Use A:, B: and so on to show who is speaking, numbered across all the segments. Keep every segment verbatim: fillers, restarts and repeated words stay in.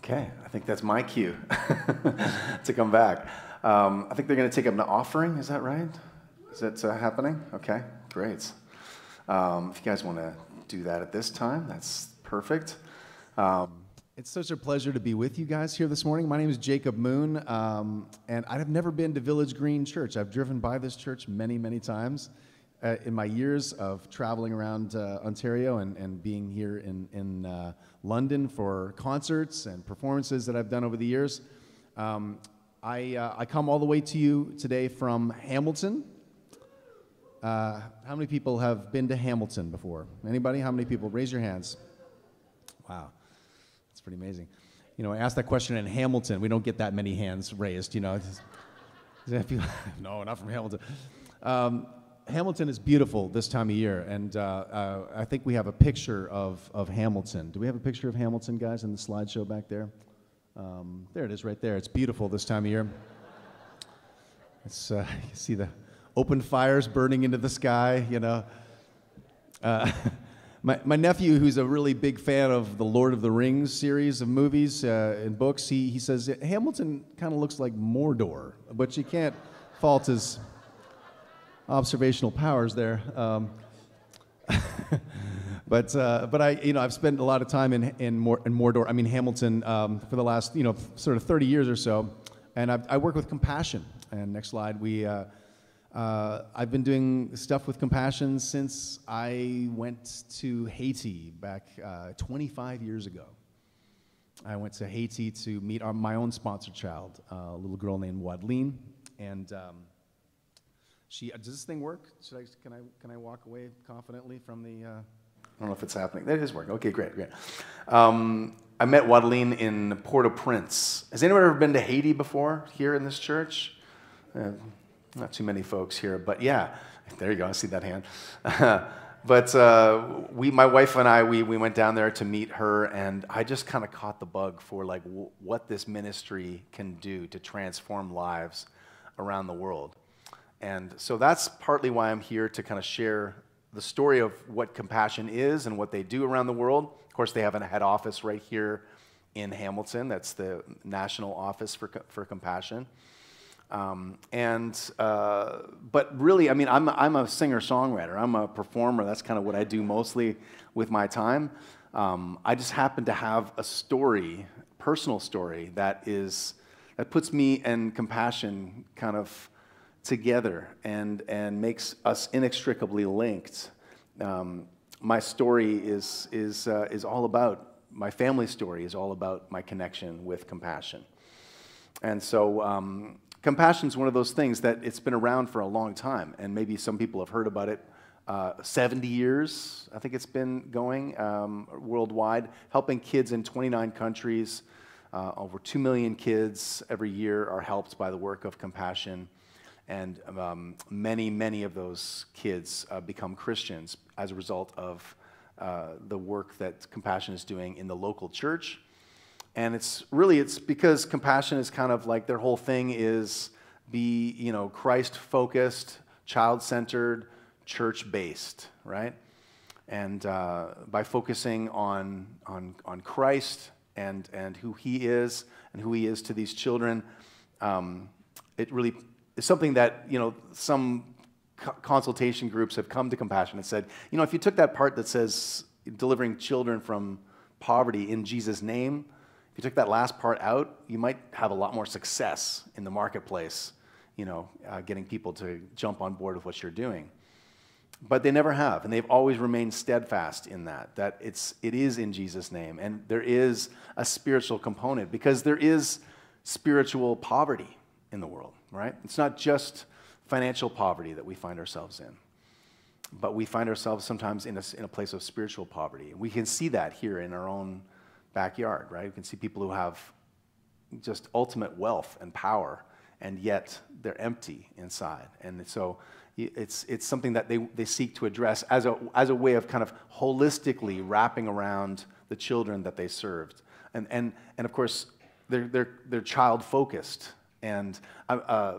A: Okay, I think that's my cue to come back. Um, I think they're going to take up an offering. Is that right? Is that uh, happening? Okay, great. Um, if you guys want to do that at this time, that's perfect. Um,
B: It's such a pleasure to be with you guys here this morning. My name is Jacob Moon, um, and I have never been to Village Green Church. I've driven by this church many, many times uh, in my years of traveling around uh, Ontario and, and being here in, in uh, London for concerts and performances that I've done over the years. Um, I, uh, I come all the way to you today from Hamilton. Uh, how many people have been to Hamilton before? Anybody? How many people? Raise your hands. Wow. It's pretty amazing. You know, I asked that question in Hamilton. We don't get that many hands raised, you know. No, not from Hamilton. Um, Hamilton is beautiful this time of year, and uh, uh, I think we have a picture of, of Hamilton. Do we have a picture of Hamilton, guys, in the slideshow back there? Um, there it is right there. It's beautiful this time of year. It's, uh, you see the open fires burning into the sky, you know. Uh, My, my nephew, who's a really big fan of the Lord of the Rings series of movies uh, and books, he, he says Hamilton kind of looks like Mordor, but you can't fault his observational powers there. Um, but uh, but I you know I've spent a lot of time in in, Mor- in Mordor. I mean Hamilton um, for the last you know sort of thirty years or so, and I've, I work with Compassion. And next slide, we. Uh, Uh, I've been doing stuff with Compassion since I went to Haiti back uh, twenty-five years ago. I went to Haiti to meet our, my own sponsor child, uh, a little girl named Wadeline, and um, she. Uh, does this thing work? Should I? Can I? Can I walk away confidently from the? Uh...
A: I don't know if it's happening. It is working. Okay, great, great. Um, I met Wadeline in Port-au-Prince. Has anyone ever been to Haiti before here in this church? Uh, Not too many folks here, but yeah, there you go. I see that hand. but uh, we, my wife and I, we, we went down there to meet her, and I just kind of caught the bug for like w- what this ministry can do to transform lives around the world. And so that's partly why I'm here to kind of share the story of what Compassion is and what they do around the world. Of course, they have a head office right here in Hamilton. That's the national office for for Compassion. Um, and, uh, but really, I mean, I'm, I'm a singer-songwriter. I'm a performer. That's kind of what I do mostly with my time. Um, I just happen to have a story, personal story, that is, that puts me and Compassion kind of together and, and makes us inextricably linked. Um, my story is, is, uh, is all about, my family story is all about my connection with Compassion. And so, um, Compassion is one of those things that it's been around for a long time, and maybe some people have heard about it. Uh, seventy years, I think it's been going um, worldwide, helping kids in twenty-nine countries. Uh, over two million kids every year are helped by the work of Compassion, and um, many, many of those kids uh, become Christians as a result of uh, the work that Compassion is doing in the local church. And it's really, it's because Compassion is kind of like their whole thing is be, you know, Christ-focused, child-centered, church-based, right? And uh, by focusing on, on, on Christ and, and who he is and who he is to these children, um, it really is something that, you know, some co- consultation groups have come to Compassion and said, you know, if you took that part that says delivering children from poverty in Jesus' name, if you took that last part out, you might have a lot more success in the marketplace, you know, uh, getting people to jump on board with what you're doing. But they never have, and they've always remained steadfast in that, that it's, it is in Jesus' name, and there is a spiritual component, because there is spiritual poverty in the world, right? It's not just financial poverty that we find ourselves in, but we find ourselves sometimes in a, in a place of spiritual poverty. We can see that here in our own backyard, right? We can see people who have just ultimate wealth and power, and yet they're empty inside. And so it's it's something that they, they seek to address as a as a way of kind of holistically wrapping around the children that they served. And and and of course, they're they're they're child focused. And uh,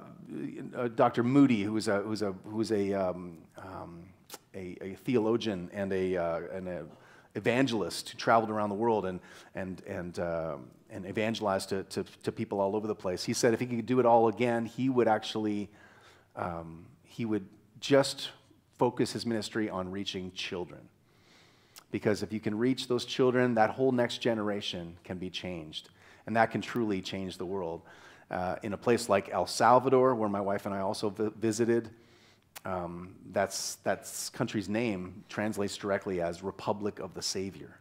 A: uh, Doctor Moody, who's a who's a who's a um, um, a, a theologian and a uh, and a evangelists who traveled around the world and and and uh, and evangelized to, to to people all over the place. He said if he could do it all again, he would actually um, he would just focus his ministry on reaching children. Because if you can reach those children, that whole next generation can be changed, and that can truly change the world. Uh, in a place like El Salvador, where my wife and I also vi- visited. Um, that's that country's name translates directly as Republic of the Savior.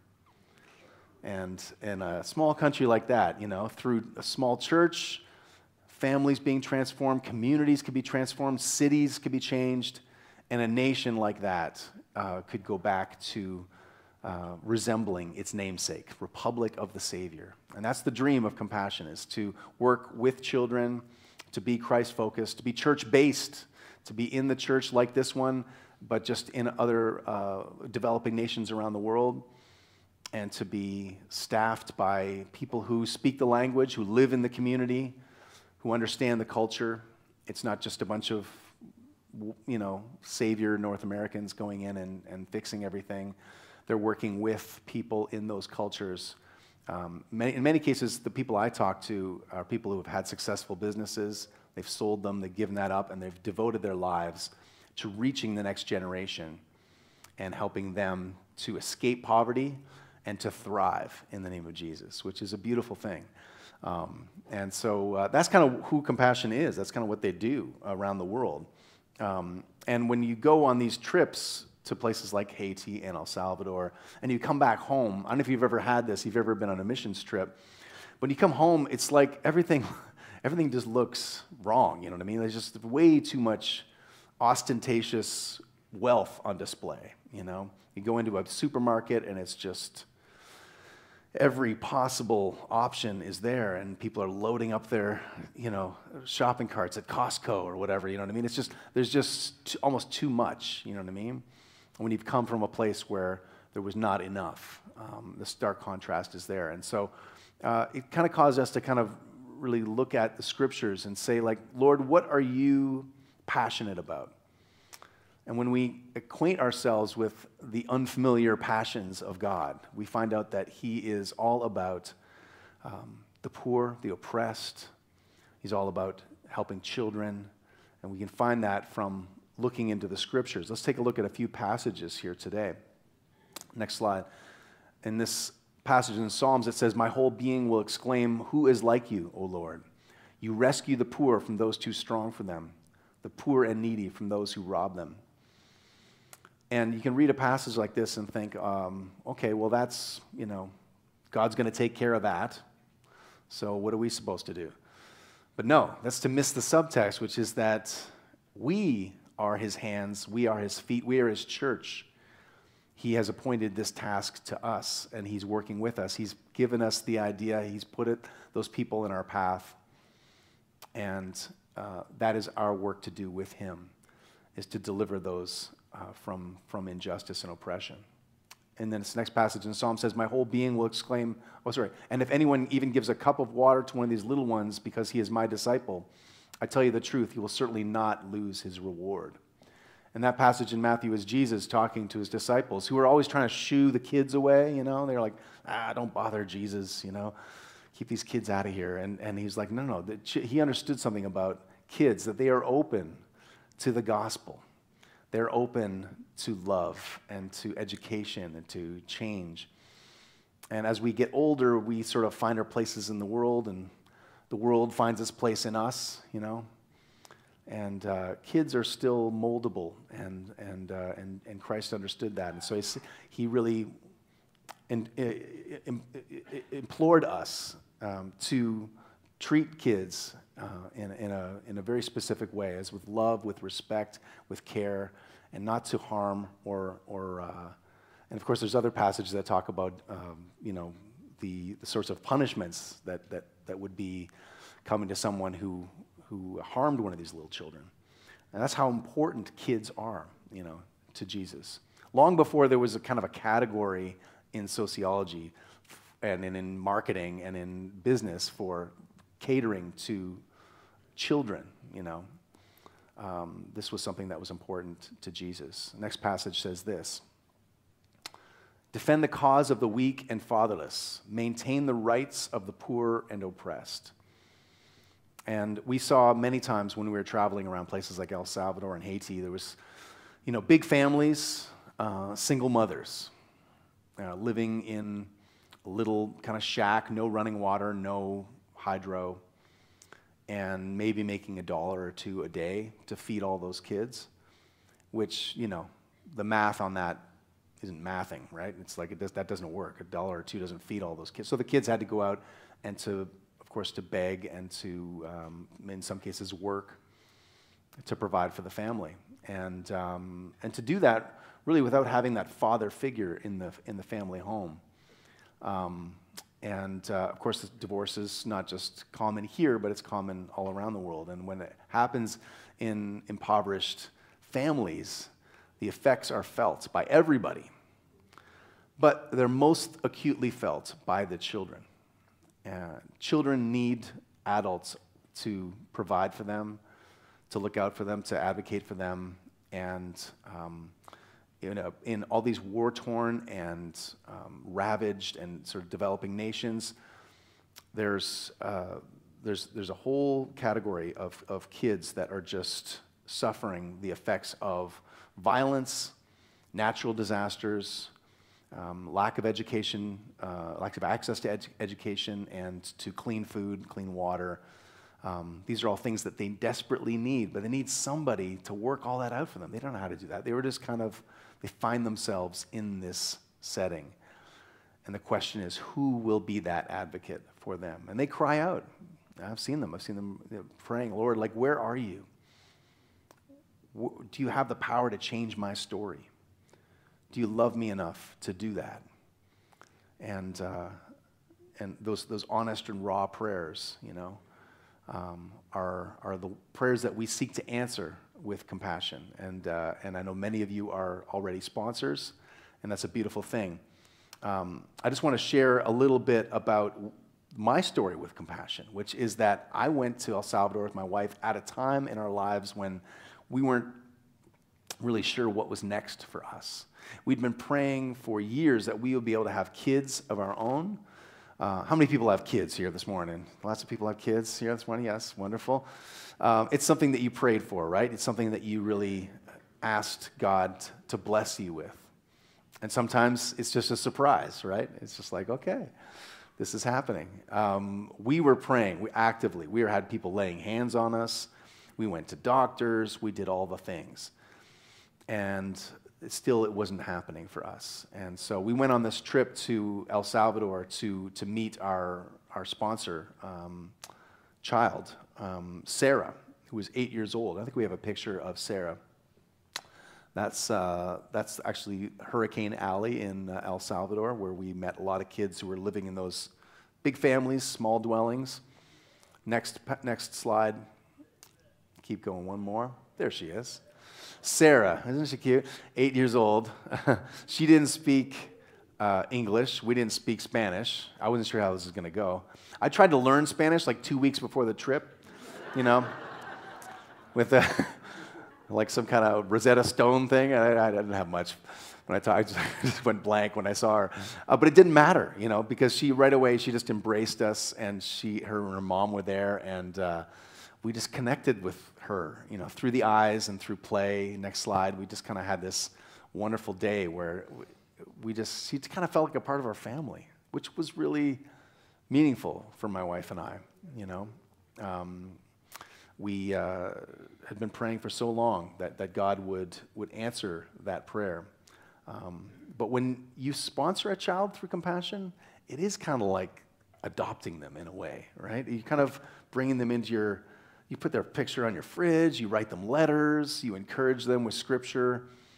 A: And in a small country like that, you know, through a small church, families being transformed, communities could be transformed, cities could be changed, and a nation like that uh, could go back to uh, resembling its namesake, Republic of the Savior. And that's the dream of Compassion, is to work with children, to be Christ-focused, to be church-based, to be in the church like this one, but just in other uh, developing nations around the world, and to be staffed by people who speak the language, who live in the community, who understand the culture. It's not just a bunch of, you know, savior North Americans going in and, and fixing everything. They're working with people in those cultures. Um, many, in many cases, the people I talk to are people who have had successful businesses. They've sold them, they've given that up, and they've devoted their lives to reaching the next generation and helping them to escape poverty and to thrive in the name of Jesus, which is a beautiful thing. Um, and so uh, that's kind of who Compassion is. That's kind of what they do around the world. Um, and when you go on these trips to places like Haiti and El Salvador, and you come back home, I don't know if you've ever had this, if you've ever been on a missions trip. When you come home, it's like everything... Everything just looks wrong, you know what I mean? There's just way too much ostentatious wealth on display, you know? You go into a supermarket and it's just every possible option is there, and people are loading up their, you know, shopping carts at Costco or whatever, you know what I mean? It's just, there's just t- almost too much, you know what I mean? When you've come from a place where there was not enough, um, the stark contrast is there. And so uh, it kind of caused us to kind of really look at the scriptures and say, like, Lord, what are you passionate about? And when we acquaint ourselves with the unfamiliar passions of God, we find out that he is all about um, the poor, the oppressed. He's all about helping children. And we can find that from looking into the scriptures. Let's take a look at a few passages here today. Next slide. In this passage in Psalms, it says, my whole being will exclaim, who is like you, O Lord? You rescue the poor from those too strong for them, the poor and needy from those who rob them. And you can read a passage like this and think, um, okay, well, that's, you know, God's going to take care of that. So what are we supposed to do? But no, that's to miss the subtext, which is that we are his hands, we are his feet, we are his church. He has appointed this task to us, and he's working with us. He's given us the idea. He's put it, those people in our path, and uh, that is our work to do with him, is to deliver those uh, from, from injustice and oppression. And then this next passage in Psalm says, my whole being will exclaim, oh, sorry, and if anyone even gives a cup of water to one of these little ones because he is my disciple, I tell you the truth, he will certainly not lose his reward. And that passage in Matthew is Jesus talking to his disciples who are always trying to shoo the kids away, you know. They're like, ah, don't bother Jesus, you know. Keep these kids out of here. And, and he's like, no, no. The, he understood something about kids, that they are open to the gospel. They're open to love and to education and to change. And as we get older, we sort of find our places in the world, and the world finds its place in us, you know. And uh, kids are still moldable, and and uh, and and Christ understood that, and so he, he really in, in, in, implored us um, to treat kids uh, in in a in a very specific way, as with love, with respect, with care, and not to harm or or. Uh, and of course, there's other passages that talk about um, you know the the sorts of punishments that that that would be coming to someone who. who harmed one of these little children. And that's how important kids are, you know, to Jesus. Long before there was a kind of a category in sociology and in, in marketing and in business for catering to children, you know, um, this was something that was important to Jesus. The next passage says this, defend the cause of the weak and fatherless, maintain the rights of the poor and oppressed. And we saw many times when we were traveling around places like El Salvador and Haiti, there was, you know, big families, uh, single mothers, uh, living in a little kind of shack, no running water, no hydro, and maybe making a dollar or two a day to feed all those kids, which, you know, the math on that isn't mathing, right? It's like it does, that doesn't work. A dollar or two doesn't feed all those kids. So the kids had to go out and to, of course, to beg and to, um, in some cases, work to provide for the family. And, um, and to do that really without having that father figure in the, in the family home. Um, and, uh, of course, divorce is not just common here, but it's common all around the world. And when it happens in impoverished families, the effects are felt by everybody. But they're most acutely felt by the children. Uh, children need adults to provide for them, to look out for them, to advocate for them. And um, in, a, in all these war-torn and um, ravaged and sort of developing nations, there's, uh, there's, there's a whole category of, of kids that are just suffering the effects of violence, natural disasters, um, lack of education, uh, lack of access to ed education and to clean food, clean water. Um, these are all things that they desperately need, but they need somebody to work all that out for them. They don't know how to do that. They were just kind of, they find themselves in this setting. And the question is, who will be that advocate for them? And they cry out. I've seen them. I've seen them you know, praying, Lord, like, where are you? Do you have the power to change my story? Do you love me enough to do that? And uh, and those those honest and raw prayers, you know, um, are are the prayers that we seek to answer with compassion. And uh, and I know many of you are already sponsors, and that's a beautiful thing. Um, I just want to share a little bit about my story with compassion, which is that I went to El Salvador with my wife at a time in our lives when we weren't really sure what was next for us. We'd been praying for years that we would be able to have kids of our own. Uh, how many people have kids here this morning? Lots of people have kids here this morning? Yes, wonderful. Um, it's something that you prayed for, right? It's something that you really asked God to bless you with. And sometimes it's just a surprise, right? It's just like, okay, this is happening. Um, we were praying we actively. We had people laying hands on us. We went to doctors. We did all the things. And it still, it wasn't happening for us. And so we went on this trip to El Salvador to, to meet our, our sponsor um, child, um, Sarah, who was eight years old. I think we have a picture of Sarah. That's, uh, that's actually Hurricane Alley in uh, El Salvador, where we met a lot of kids who were living in those big families, small dwellings. Next, next slide. Keep going, one more. There she is. Sarah, isn't she cute? Eight years old. She didn't speak uh, English. We didn't speak Spanish. I wasn't sure how this was going to go. I tried to learn Spanish like two weeks before the trip, you know, with a, like some kind of Rosetta Stone thing. I, I didn't have much. When I talked, I just went blank when I saw her. Uh, but it didn't matter, you know, because she right away, she just embraced us, and she, her and her mom were there, and uh, we just connected with her, you know, through the eyes and through play. Next slide. We just kind of had this wonderful day where we just, she kind of felt like a part of our family, which was really meaningful for my wife and I, you know. Um, we uh, had been praying for so long that, that God would, would answer that prayer. Um, but when you sponsor a child through compassion, it is kind of like adopting them in a way, right? You kind of bringing them into your, you put their picture on your fridge, you write them letters, you encourage them with scripture,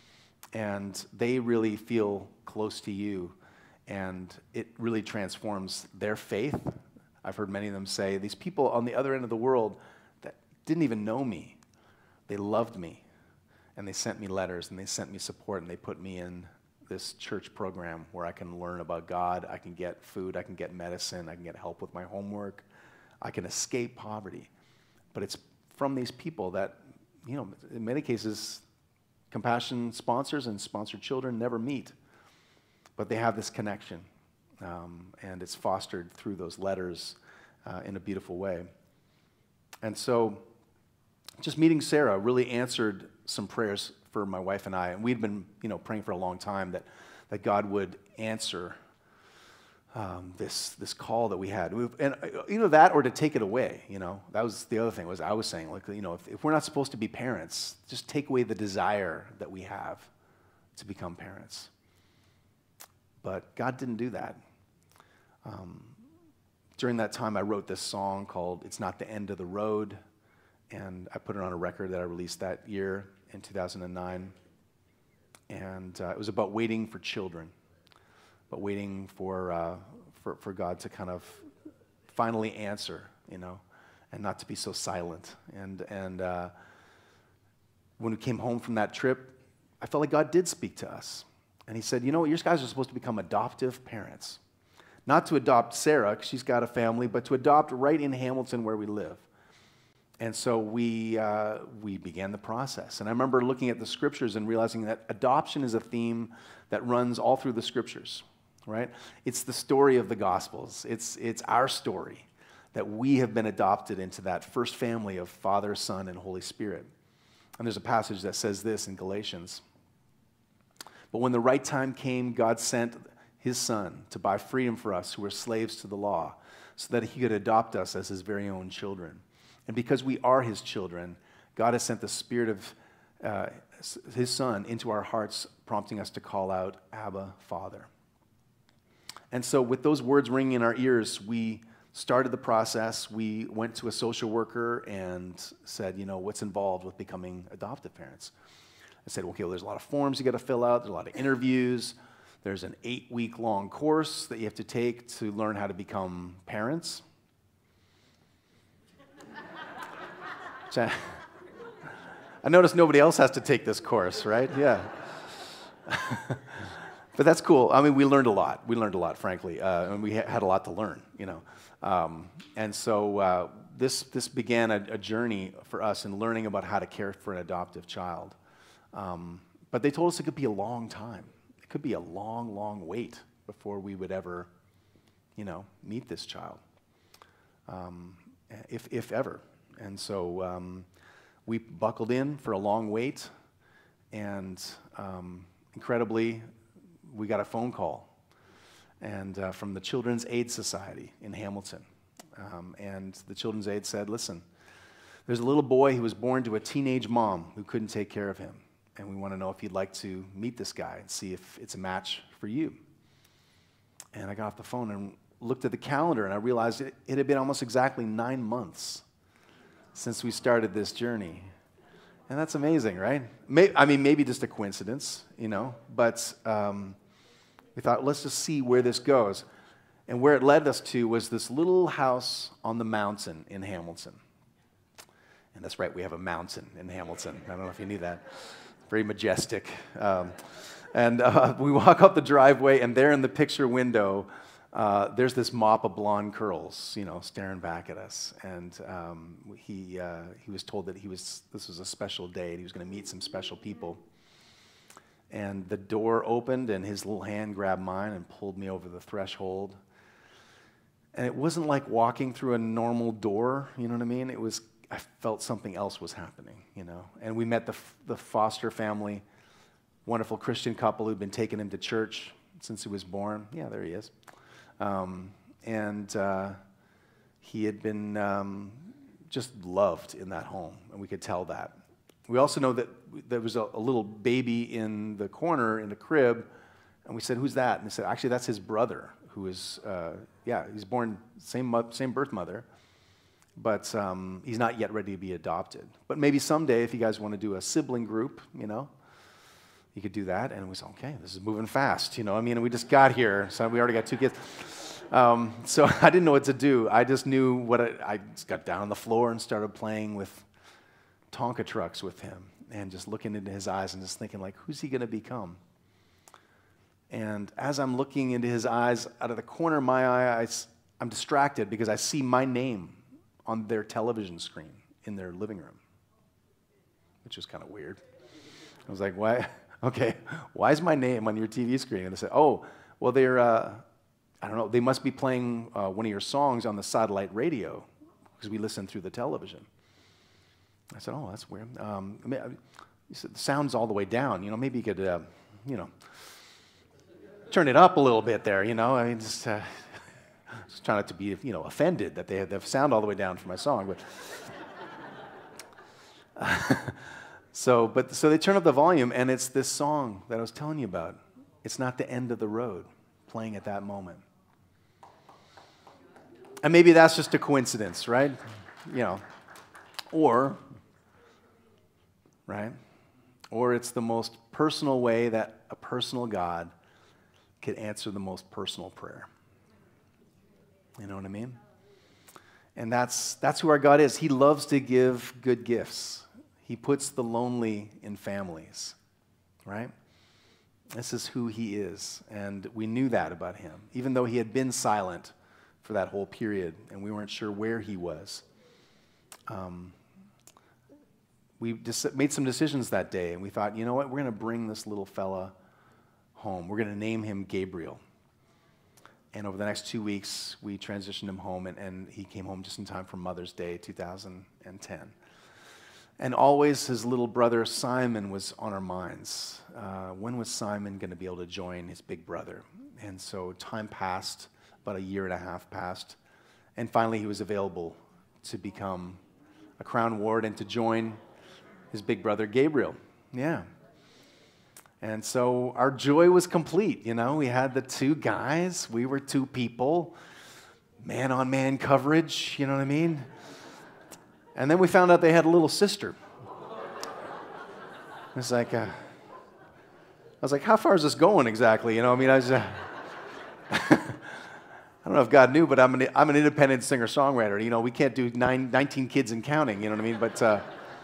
A: and they really feel close to you, and it really transforms their faith. I've heard many of them say, these people on the other end of the world that didn't even know me, they loved me, and they sent me letters, and they sent me support, and they put me in this church program where I can learn about God, I can get food, I can get medicine, I can get help with my homework, I can escape poverty. But it's from these people that, you know, in many cases, compassion sponsors and sponsored children never meet. but they have this connection, um, and it's fostered through those letters uh, in a beautiful way. And so just meeting Sarah really answered some prayers for my wife and I, and we'd been, you know, praying for a long time that, that God would answer um, this, this call that we had. We've, and uh, either that or to take it away, you know. That was the other thing, was I was saying, like, you know, if, if we're not supposed to be parents, just take away the desire that we have to become parents. But God didn't do that. Um, during that time, I wrote this song called It's Not the End of the Road, and I put it on a record that I released that year in two thousand nine. And uh, it was about waiting for children, but waiting for, uh, for, for God to kind of finally answer, you know, and not to be so silent. And, and uh, when we came home from that trip, I felt like God did speak to us. And he said, you know what, you guys are supposed to become adoptive parents. Not to adopt Sarah, because she's got a family, but to adopt right in Hamilton where we live. And so we, uh, we began the process. And I remember looking at the scriptures and realizing that adoption is a theme that runs all through the scriptures, right? It's the story of the Gospels. It's, it's our story that we have been adopted into that first family of Father, Son, and Holy Spirit. And there's a passage that says this in Galatians. But when the right time came, God sent his Son to buy freedom for us who were slaves to the law, so that he could adopt us as his very own children. And because we are his children, God has sent the Spirit of uh, his Son into our hearts, prompting us to call out, Abba, Father. And so with those words ringing in our ears, we started the process. We went to a social worker and said, you know, what's involved with becoming adoptive parents? I said, okay, well, there's a lot of forms you got to fill out. There's a lot of interviews. There's an eight-week-long course that you have to take to learn how to become parents. I, I noticed nobody else has to take this course, right? Yeah. But that's cool. I mean, we learned a lot. We learned a lot, frankly, uh, and we ha- had a lot to learn, you know. Um, and so uh, this this began a, a journey for us in learning about how to care for an adoptive child. Um, but they told us it could be a long time. It could be a long, long wait before we would ever, you know, meet this child, um, if if ever. And so um, we buckled in for a long wait, and um, incredibly, we got a phone call and uh, from the Children's Aid Society in Hamilton. Um, and the Children's Aid said, listen, there's a little boy who was born to a teenage mom who couldn't take care of him, and we want to know if you'd like to meet this guy and see if it's a match for you. And I got off the phone and looked at the calendar, and I realized it, it had been almost exactly nine months since we started this journey. And that's amazing, right? May, I mean, maybe just a coincidence, you know, but um, we thought, let's just see where this goes. And where it led us to was this little house on the mountain in Hamilton. And that's right, we have a mountain in Hamilton. I don't know if you knew that. Very majestic. Um, and uh, we walk up the driveway, and there in the picture window, Uh, there's this mop of blonde curls, you know, staring back at us. And um, he, uh, he was told that he was, this was a special day, and he was going to meet some special people. And the door opened, and his little hand grabbed mine and pulled me over the threshold. And it wasn't like walking through a normal door, you know what I mean? It was, I felt something else was happening, you know. And we met the, the foster family, wonderful Christian couple who'd been taking him to church since he was born. Yeah, there he is. Um, and uh, he had been um, just loved in that home, and we could tell that. We also know that there was a, a little baby in the corner in the crib, and we said, who's that? And they said, actually, that's his brother, who is, uh, yeah, he's born same, same birth mother, but um, he's not yet ready to be adopted. But maybe someday, if you guys want to do a sibling group, you know, you could do that. And we said, okay, this is moving fast, you know. I mean, we just got here, so we already got two kids. Um, so I didn't know what to do. I just knew what I, I just got down on the floor and started playing with Tonka trucks with him, and just looking into his eyes and just thinking, like, who's he going to become? And as I'm looking into his eyes, out of the corner of my eye, I, I'm distracted because I see my name on their television screen in their living room, which was kind of weird. I was like, why? Okay, why is my name on your T V screen? And they said, oh, well, they're, uh, I don't know, they must be playing uh, one of your songs on the satellite radio because we listen through the television. I said, oh, that's weird. Um, I mean, he said, the sound's all the way down. You know, maybe you could, uh, you know, turn it up a little bit there, you know. I mean, just, uh, just trying not to be, you know, offended that they have the sound all the way down for my song. But so, but so they turn up the volume, and it's this song that I was telling you about. It's Not the End of the Road, playing at that moment. And maybe that's just a coincidence, right? You know, or, right? Or it's the most personal way that a personal God could answer the most personal prayer. You know what I mean? And that's that's who our God is. He loves to give good gifts. He puts the lonely in families, right? This is who he is, and we knew that about him, even though he had been silent for that whole period, and we weren't sure where he was. Um, we just made some decisions that day, and we thought, you know what, we're going to bring this little fella home. We're going to name him Gabriel. And over the next two weeks, we transitioned him home, and, and he came home just in time for Mother's Day two thousand ten. And always his little brother Simon was on our minds. Uh, when was Simon going to be able to join his big brother? And so time passed, about a year and a half passed, and finally he was available to become a Crown Ward and to join his big brother Gabriel. Yeah. And so our joy was complete, you know. We had the two guys. We were two people. Man-on-man coverage, you know what I mean? And then we found out they had a little sister. It's like, uh, I was like, how far is this going exactly? You know, I mean, I was, uh, I don't know if God knew, but I'm an, I'm an independent singer-songwriter. You know, we can't do nine, nineteen kids and counting, you know what I mean? But, uh,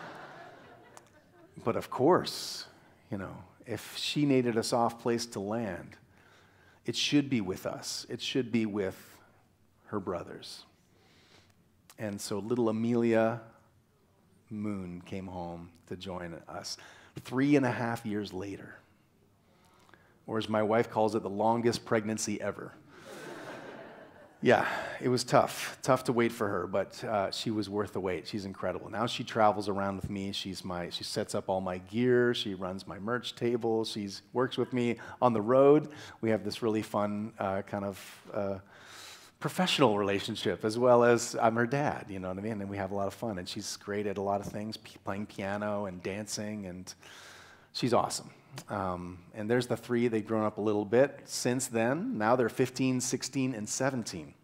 A: but of course, you know, if she needed a soft place to land, it should be with us. It should be with her brothers. And so little Amelia Moon came home to join us three and a half years later. Or as my wife calls it, the longest pregnancy ever. Yeah, it was tough. Tough to wait for her, but uh, she was worth the wait. She's incredible. Now she travels around with me. She's my, she sets up all my gear. She runs my merch table. She works with me on the road. We have this really fun uh, kind of uh, professional relationship, as well as I'm her dad, you know what I mean? And we have a lot of fun. And she's great at a lot of things, p- playing piano and dancing, and she's awesome. Um, and there's the three. They've grown up a little bit since then. Now they're fifteen, sixteen, and seventeen.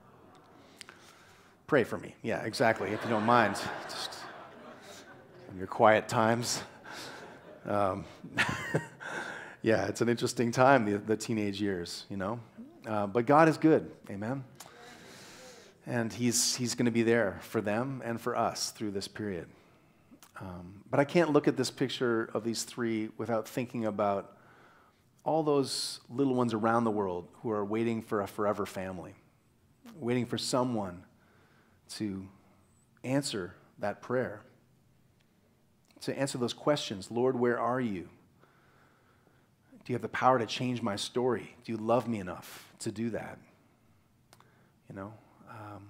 A: Pray for me. Yeah, exactly, if you don't mind. Just in your quiet times. Um, yeah, it's an interesting time, the, the teenage years, you know? Uh, but God is good, amen? And he's, he's going to be there for them and for us through this period. Um, but I can't look at this picture of these three without thinking about all those little ones around the world who are waiting for a forever family, waiting for someone to answer that prayer, to answer those questions. Lord, where are you? Do you have the power to change my story? Do you love me enough to do that? You know, um,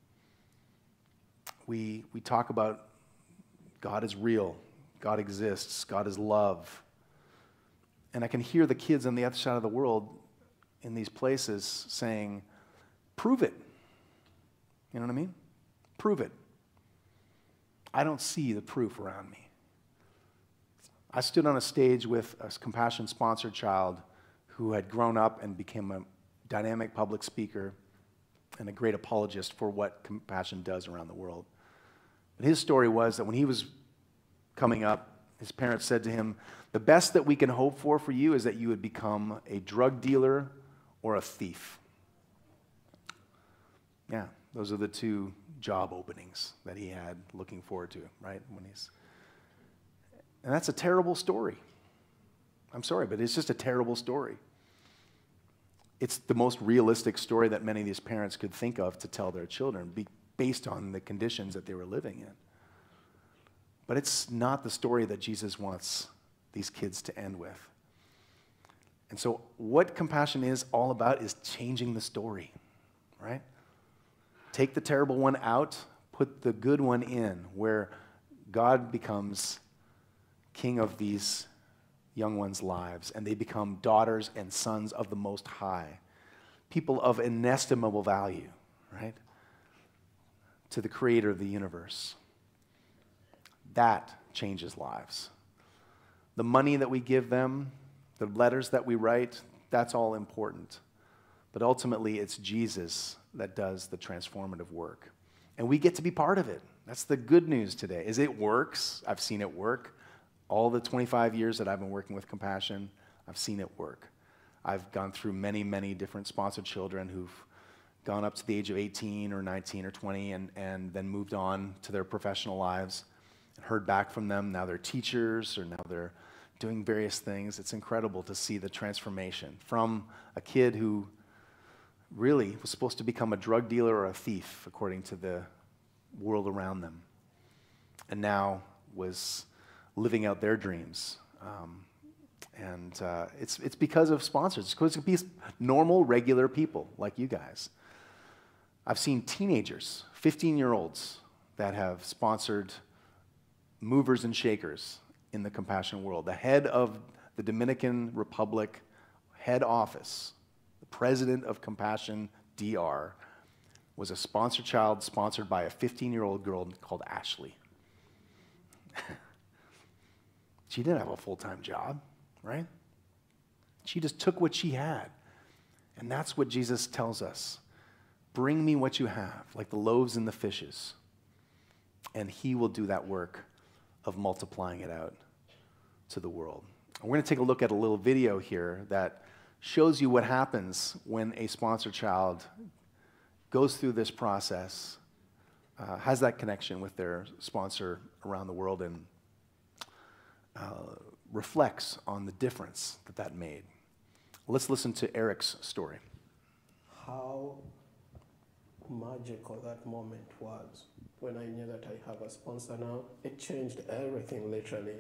A: we we talk about God is real, God exists, God is love. And I can hear the kids on the other side of the world in these places saying, prove it. You know what I mean? Prove it. I don't see the proof around me. I stood on a stage with a Compassion-sponsored child who had grown up and became a dynamic public speaker and a great apologist for what Compassion does around the world. But his story was that when he was coming up, his parents said to him, the best that we can hope for for you is that you would become a drug dealer or a thief. Yeah, those are the two job openings that he had looking forward to, right? When he's, and that's a terrible story. I'm sorry, but it's just a terrible story. It's the most realistic story that many of these parents could think of to tell their children, be based on the conditions that they were living in. But it's not the story that Jesus wants these kids to end with. And so what compassion is all about is changing the story, right? Take the terrible one out, put the good one in, where God becomes king of these young ones' lives, and they become daughters and sons of the Most High, people of inestimable value, right, to the creator of the universe. That changes lives. The money that we give them, the letters that we write, that's all important. But ultimately, it's Jesus that does the transformative work. And we get to be part of it. That's the good news today, is it works. I've seen it work. All the twenty-five years that I've been working with Compassion, I've seen it work. I've gone through many, many different sponsored children who've gone up to the age of eighteen or nineteen or twenty and, and then moved on to their professional lives and heard back from them. Now they're teachers or now they're doing various things. It's incredible to see the transformation from a kid who really was supposed to become a drug dealer or a thief according to the world around them, and now was living out their dreams. Um, and uh, it's, it's because of sponsors. It's because of normal, regular people like you guys. I've seen teenagers, fifteen-year-olds, that have sponsored movers and shakers in the Compassion world. The head of the Dominican Republic head office, the president of Compassion D R, was a sponsor child sponsored by a fifteen-year-old girl called Ashley. She didn't have a full-time job, right? She just took what she had. And that's what Jesus tells us. Bring me what you have, like the loaves and the fishes. And he will do that work of multiplying it out to the world. We're going to take a look at a little video here that shows you what happens when a sponsor child goes through this process, uh, has that connection with their sponsor around the world, and uh, reflects on the difference that that made. Let's listen to Eric's story.
C: How magical that moment was when I knew that I have a sponsor now. It changed everything, literally.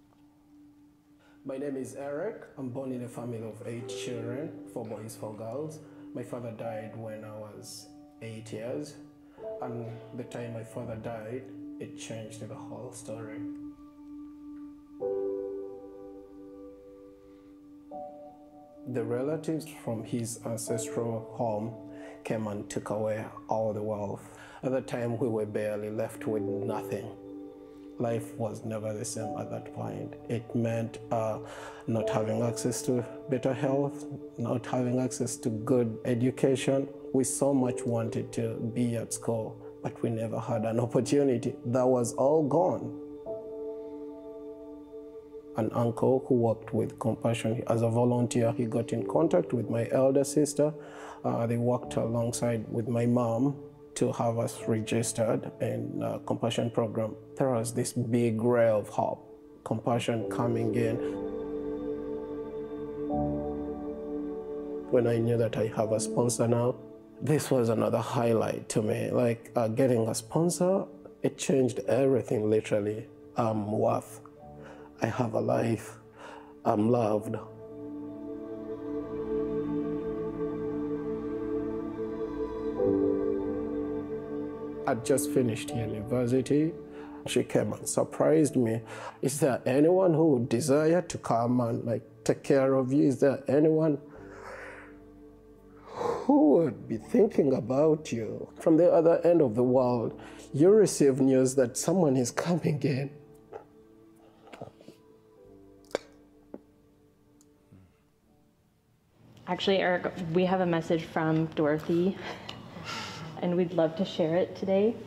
C: My name is Eric. I'm born in a family of eight children, four boys, four girls. My father died when I was eight years. And the time my father died, it changed the whole story. The relatives from his ancestral home came and took away all the wealth. At the time, we were barely left with nothing. Life was never the same at that point. It meant uh, not having access to better health, not having access to good education. We so much wanted to be at school, but we never had an opportunity. That was all gone. An uncle who worked with Compassion as a volunteer, he got in contact with my elder sister. Uh, they worked alongside with my mom to have us registered in a Compassion program. There was this big ray of hope, Compassion coming in. When I knew that I have a sponsor now, this was another highlight to me. Like uh, getting a sponsor, it changed everything, literally. I'm worth. I have a life. I'm loved. I'd just finished university. She came and surprised me. Is there anyone who would desire to come and like take care of you? Is there anyone who would be thinking about you? From the other end of the world, you receive news that someone is coming in.
D: Actually, Eric, we have a message from Dorothy, and we'd love to share it today.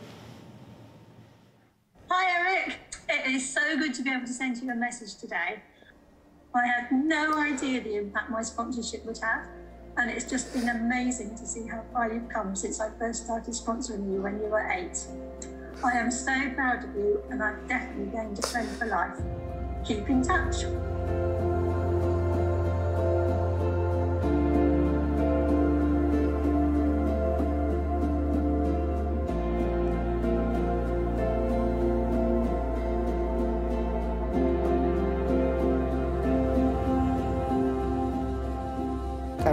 E: Hi, Eric. It is so good to be able to send you a message today. I had no idea the impact my sponsorship would have, and it's just been amazing to see how far you've come since I first started sponsoring you when you were eight. I am so proud of you, and I've definitely gained a friend for life. Keep in touch.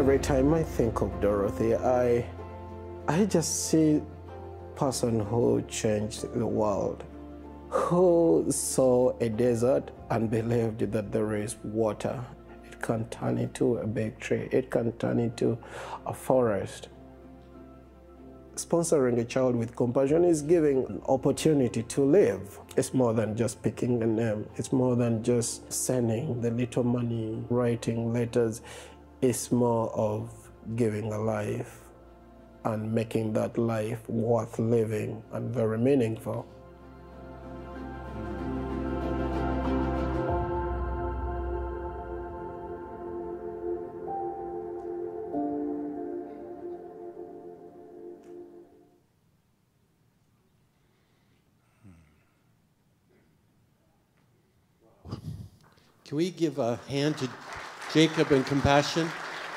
C: Every time I think of Dorothy, I, I just see a person who changed the world, who saw a desert and believed that there is water. It can turn into a big tree. It can turn into a forest. Sponsoring a child with compassion is giving an opportunity to live. It's more than just picking a name. It's more than just sending the little money, writing letters. It's more of giving a life and making that life worth living and very meaningful.
F: Can we give a hand to Jacob and Compassion?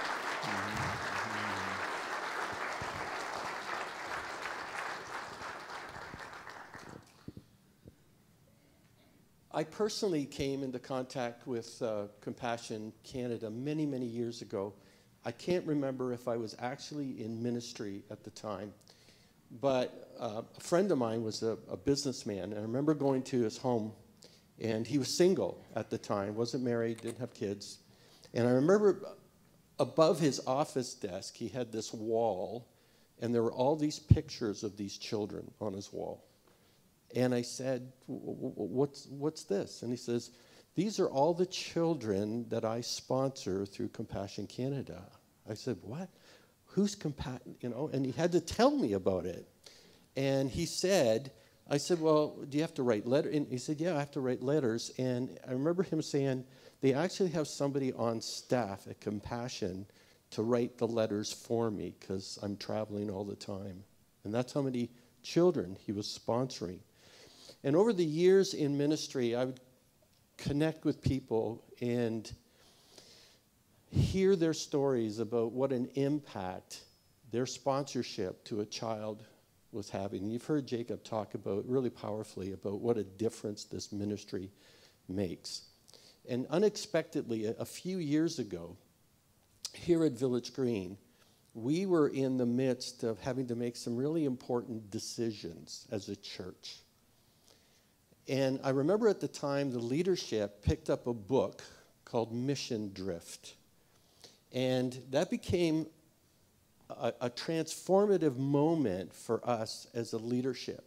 F: I personally came into contact with uh, Compassion Canada many, many years ago. I can't remember if I was actually in ministry at the time, but uh, a friend of mine was a, a businessman, and I remember going to his home. And he was single at the time, wasn't married, didn't have kids. And I remember above his office desk, he had this wall, and there were all these pictures of these children on his wall. And I said, what's, what's this? And he says, these are all the children that I sponsor through Compassion Canada. I said, what? Who's Compassion? You know, and he had to tell me about it. And he said, I said, well, do you have to write letters? And he said, yeah, I have to write letters. And I remember him saying, they actually have somebody on staff at Compassion to write the letters for me because I'm traveling all the time. And that's how many children he was sponsoring. And over the years in ministry, I would connect with people and hear their stories about what an impact their sponsorship to a child was having. You've heard Jacob talk about really powerfully about what a difference this ministry makes. And unexpectedly, a, a few years ago, here at Village Green, we were in the midst of having to make some really important decisions as a church. And I remember at the time, the leadership picked up a book called Mission Drift. And that became A, a transformative moment for us as a leadership.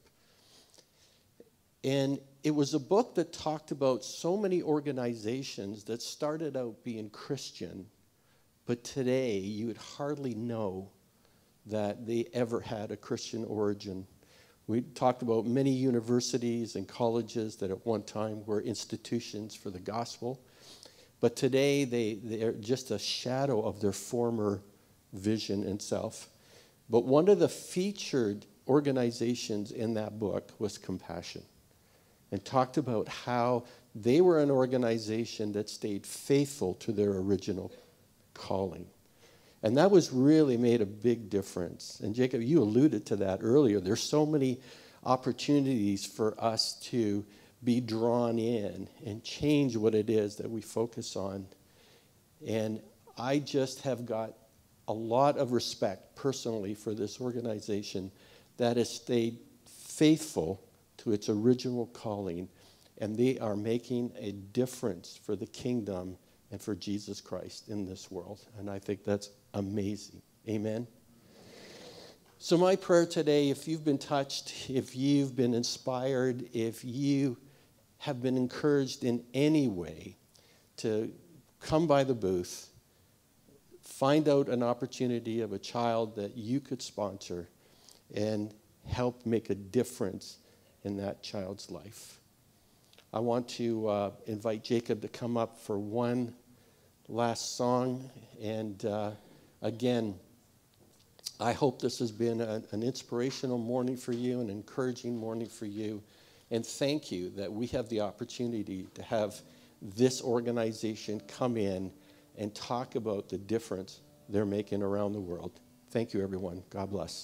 F: And it was a book that talked about so many organizations that started out being Christian, but today you would hardly know that they ever had a Christian origin. We talked about many universities and colleges that at one time were institutions for the gospel, but today they, they're just a shadow of their former vision and self. But one of the featured organizations in that book was Compassion, and talked about how they were an organization that stayed faithful to their original calling. And that was really made a big difference. And Jacob, you alluded to that earlier. There's so many opportunities for us to be drawn in and change what it is that we focus on. And I just have got a lot of respect personally for this organization that has stayed faithful to its original calling, and they are making a difference for the kingdom and for Jesus Christ in this world. And I think that's amazing. Amen. So my prayer today, if you've been touched, if you've been inspired, if you have been encouraged in any way to come by the booth, find out an opportunity of a child that you could sponsor and help make a difference in that child's life. I want to uh, invite Jacob to come up for one last song. And uh, again, I hope this has been a, an inspirational morning for you, an encouraging morning for you. And thank you that we have the opportunity to have this organization come in and talk about the difference they're making around the world. Thank you, everyone. God bless.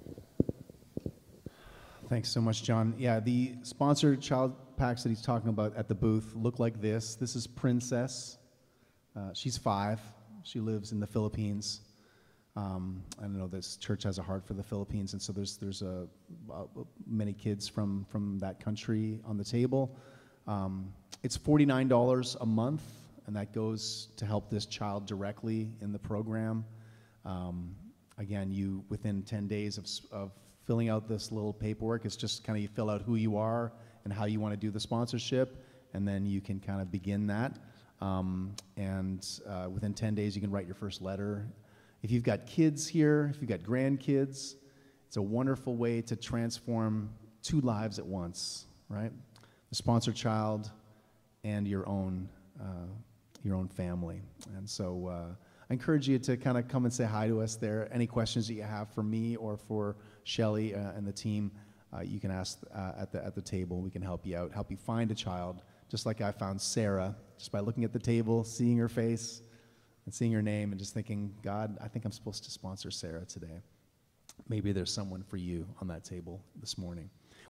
B: Thanks so much, John. Yeah, the sponsored child packs that he's talking about at the booth look like this. This is Princess. Uh, she's five. She lives in the Philippines. Um, I know this church has a heart for the Philippines, and so there's there's a, a many kids from from that country on the table. Um, it's forty-nine dollars a month, and that goes to help this child directly in the program. Um, again, you within ten days of of filling out this little paperwork, it's just kind of you fill out who you are and how you want to do the sponsorship, and then you can kind of begin that. Um, and uh, within ten days, you can write your first letter. If you've got kids here, if you've got grandkids, it's a wonderful way to transform two lives at once, right? The sponsored child and your own, uh, your own family. And so uh, I encourage you to kind of come and say hi to us there. Any questions that you have for me or for Shelley uh, and the team, uh, you can ask uh, at the at the table. We can help you out, help you find a child, just like I found Sarah, just by looking at the table, seeing her face, and seeing her name and just thinking, God, I think I'm supposed to sponsor Sarah today. Maybe there's someone for you on that table this morning.